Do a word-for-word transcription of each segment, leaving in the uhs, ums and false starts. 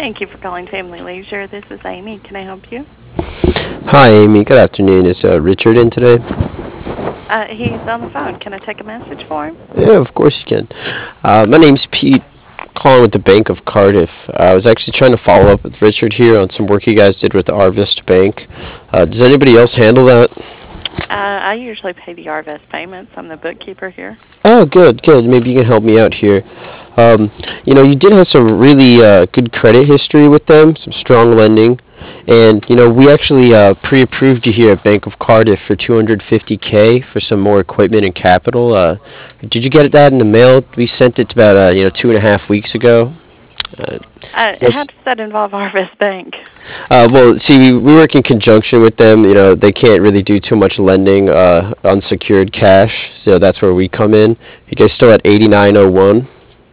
Thank you for calling Family Leisure. This is Amy. Can I help you? Hi, Amy. Good afternoon. Is uh, Richard in today? Uh, he's on the phone. Can I take a message for him? Yeah, of course you can. Uh, my name's Pete, calling with the Bank of Cardiff. Uh, I was actually trying to follow up with Richard here on some work you guys did with the Arvest Bank. Uh, does anybody else handle that? Uh, I usually pay the Arvest payments. I'm the bookkeeper here. Oh, good, good. Maybe you can help me out here. Um, you know, you did have some really uh, good credit history with them, some strong lending, and you know, we actually uh, pre-approved you here at Bank of Cardiff for two hundred fifty k for some more equipment and capital. Uh, did you get that in the mail? We sent it about uh, you know two and a half weeks ago. Uh, Uh, how yes. does that involve Arvest Bank? Uh, well, see, we, we work in conjunction with them. You know, they can't really do too much lending, uh, unsecured cash. So that's where we come in. You guys still at eighty-nine oh one?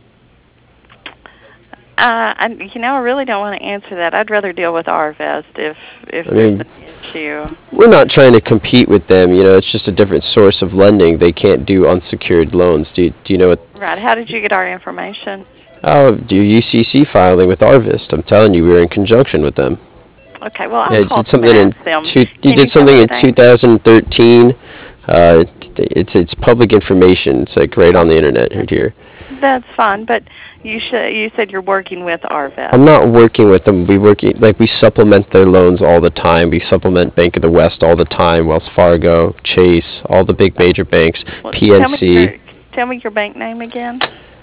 Uh, I, you know, I really don't want to answer that. I'd rather deal with Arvest if if I there's mean, an issue. we're not trying to compete with them. You know, it's just a different source of lending. They can't do unsecured loans. Do you, do you know what? Right. How did you get our information? Oh, do U C C filing with Arvest. I'm telling you, we were in conjunction with them. Okay. Well, I'll Yeah, you call did them and something in ask them. two. You Can you did tell me something the in name? two thousand thirteen. Uh, it's it's public information. It's like right on the internet right here. That's fine, but you should. You said you're working with Arvest. I'm not working with them. We work like we supplement their loans all the time. We supplement Bank of the West all the time. Wells Fargo, Chase, all the big major banks, Well, tell me P N C. your tell me your bank name again.